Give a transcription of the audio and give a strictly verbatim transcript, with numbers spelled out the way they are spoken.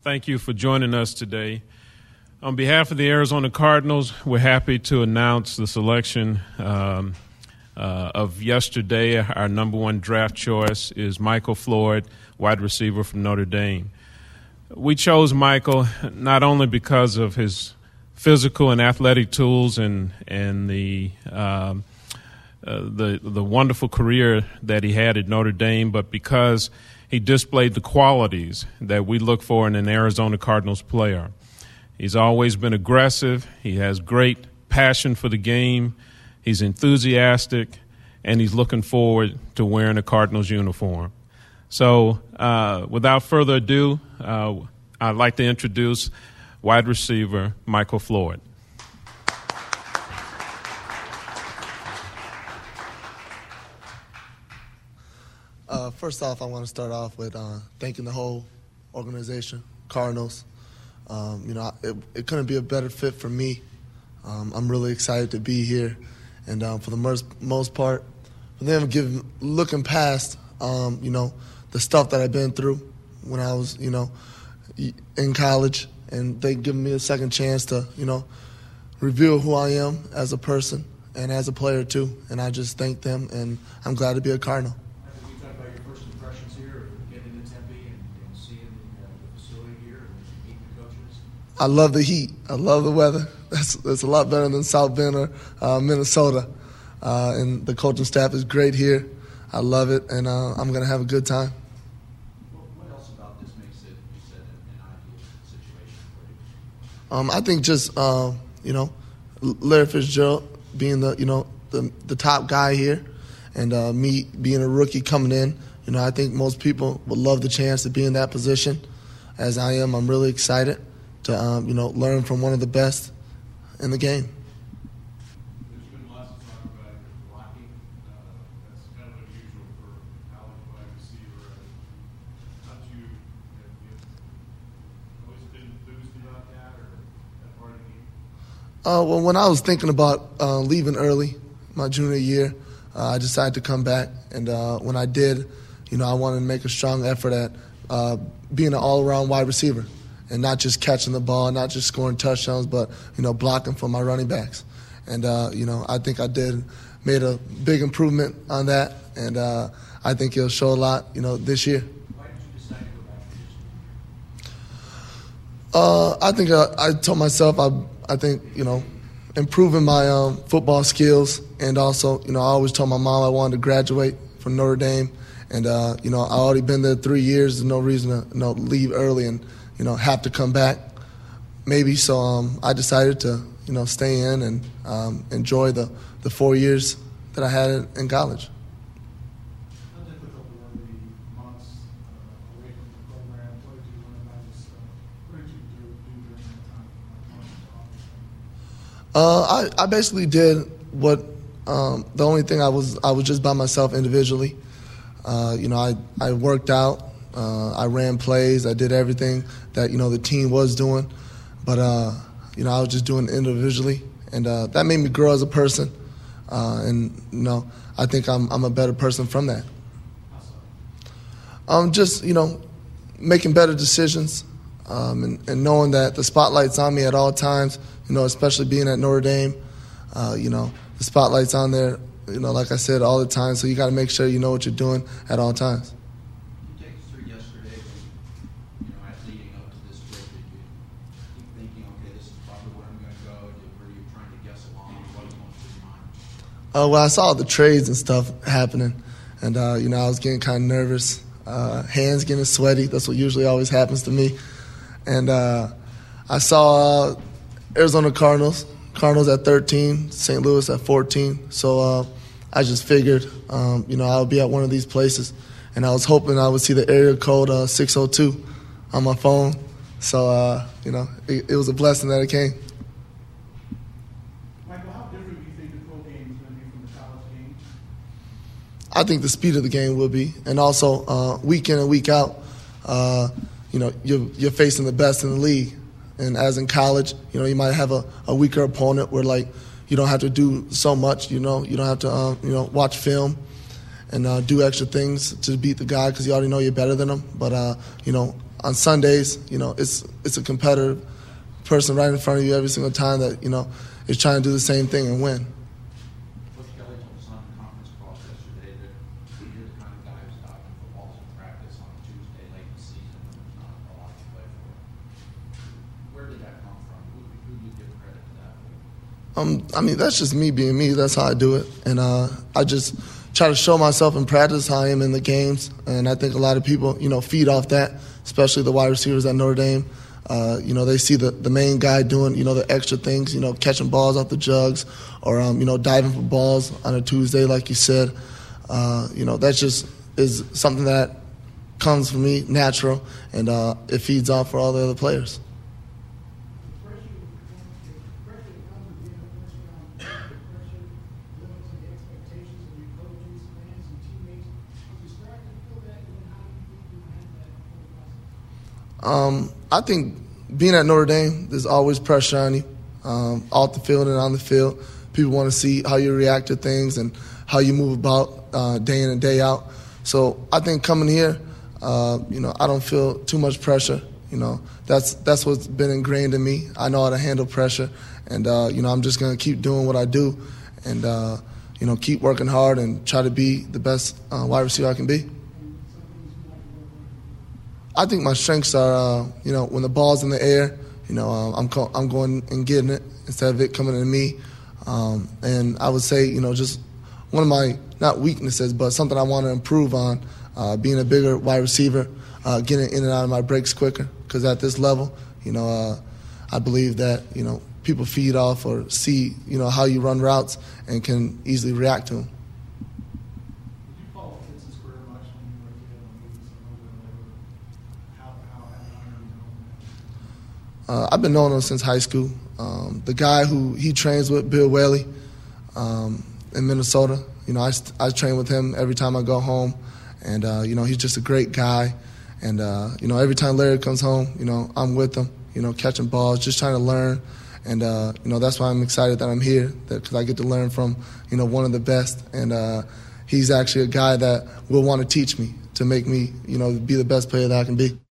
Thank you for joining us today. On behalf of the Arizona Cardinals, we're happy to announce the selection um, uh, of yesterday. Our number one draft choice is Michael Floyd, wide receiver from Notre Dame. We chose Michael not only because of his physical and athletic tools and and the um, uh, the the wonderful career that he had at Notre Dame, but because he displayed the qualities that we look for in an Arizona Cardinals player. He's always been aggressive. He has great passion for the game. He's enthusiastic, and he's looking forward to wearing a Cardinals uniform. So uh, without further ado, uh, I'd like to introduce wide receiver Michael Floyd. Uh, first off, I want to start off with uh, thanking the whole organization, Cardinals. Um, you know, it, it couldn't be a better fit for me. Um, I'm really excited to be here, and um, for the most, most part, for them giving, looking past, um, you know, the stuff that I've been through when I was, you know, in college, and they giving me a second chance to, you know, reveal who I am as a person and as a player too. And I just thank them, and I'm glad to be a Cardinal. Can you talk about your first impressions here of getting into Tempe and, and seeing the, uh, the facility here and meeting the coaches? I love the heat. I love the weather. That's that's a lot better than South Bend or uh, Minnesota. Uh, and the coaching staff is great here. I love it, and uh, I'm going to have a good time. What else about this makes it, you said, an ideal situation for you? Um, I think just, uh, you know, Larry Fitzgerald being the, you know, the the top guy here, and uh, me being a rookie coming in, you know, I think most people would love the chance to be in that position. As I am, I'm really excited to, um, you know, learn from one of the best in the game. There's been lots of talk about your blocking. Uh, that's kind of unusual for college wide receiver. How did you, have you always been enthused about that, or that part of the game? Uh, well, when I was thinking about uh, leaving early, my junior year, uh, I decided to come back. And uh, when I did, you know, I wanted to make a strong effort at uh, being an all-around wide receiver and not just catching the ball, not just scoring touchdowns, but, you know, blocking for my running backs. And, uh, you know, I think I did, made a big improvement on that. And uh, I think it'll show a lot, you know, this year. Why did you decide to go back to this year? Uh, I think uh, I told myself I I think, you know, improving my um, football skills, and also, you know, I always told my mom I wanted to graduate from Notre Dame, and, uh, you know, I already been there three years. There's no reason to, you know, leave early and, you know, have to come back maybe. So um, I decided to, you know, stay in and um, enjoy the, the four years that I had in, in college. How difficult were the months uh, away from the program? What did you learn about this? Uh, what did you do, do during that time? Uh, I, I basically did what um, the only thing I was I was just by myself individually. Uh, you know, I, I worked out, uh, I ran plays, I did everything that, you know, the team was doing, but uh, you know, I was just doing it individually, and uh, that made me grow as a person. Uh, and you know, I think I'm I'm a better person from that. Um, just you know, making better decisions, um, and, and knowing that the spotlight's on me at all times. You know, especially being at Notre Dame, uh, you know, the spotlight's on there, you know, like I said, all the time. So you got to make sure you know what you're doing at all times. Can you take us through yesterday when, you know, as leading up to this trip, did you keep thinking, okay, this is probably where I'm going to go? Did, were you trying to guess along? What was going through your mind? Uh, well, I saw the trades and stuff happening, and, uh, you know, I was getting kind of nervous. Uh, hands getting sweaty. That's what usually always happens to me. And uh, I saw uh, Arizona Cardinals, Cardinals at thirteen, Saint Louis at fourteen. So uh, I just figured, um, you know, I would be at one of these places. And I was hoping I would see the area code uh, six oh two on my phone. So, uh, you know, it, it was a blessing that it came. Michael, how different do you think the pro game is going to be from the college game? I think the speed of the game will be. And also, uh, week in and week out, uh, you know, you're, you're facing the best in the league. And as in college, you know, you might have a, a weaker opponent where, like, you don't have to do so much, you know. You don't have to, uh, you know, watch film and uh, do extra things to beat the guy because you already know you're better than him. But, uh, you know, on Sundays, you know, it's it's a competitive person right in front of you every single time that, you know, is trying to do the same thing and win. Coach Kelly told us on the conference call yesterday that you're the kind of guy who's stopping footballs in practice on a Tuesday late in the season when there's not a lot to play for. Where did that come from? Who, who do you give credit to that for? Um, I mean, that's just me being me. That's how I do it. And uh, I just try to show myself in practice how I am in the games. And I think a lot of people, you know, feed off that, especially the wide receivers at Notre Dame. Uh, you know, they see the, the main guy doing, you know, the extra things, you know, catching balls off the jugs or, um, you know, diving for balls on a Tuesday, like you said. Uh, you know, that just is something that comes from me natural, and uh, it feeds off for all the other players. Um, I think being at Notre Dame, there's always pressure on you, um, off the field and on the field. People want to see how you react to things and how you move about uh, day in and day out. So I think coming here, uh, you know, I don't feel too much pressure. You know, that's that's what's been ingrained in me. I know how to handle pressure, and uh, you know, I'm just gonna keep doing what I do, and uh, you know, keep working hard and try to be the best uh, wide receiver I can be. I think my strengths are, uh, you know, when the ball's in the air, you know, uh, I'm co- I'm going and getting it instead of it coming to me. Um, and I would say, you know, just one of my, not weaknesses, but something I want to improve on, uh, being a bigger wide receiver, uh, getting in and out of my breaks quicker. Because at this level, you know, uh, I believe that, you know, people feed off or see, you know, how you run routes and can easily react to them. Uh, I've been knowing him since high school. Um, the guy who he trains with, Bill Whaley, um, in Minnesota, you know, I, I train with him every time I go home. And, uh, you know, he's just a great guy. And, uh, you know, every time Larry comes home, you know, I'm with him, you know, catching balls, just trying to learn. And, uh, you know, that's why I'm excited that I'm here, because I get to learn from, you know, one of the best. And uh, he's actually a guy that will want to teach me to make me, you know, be the best player that I can be.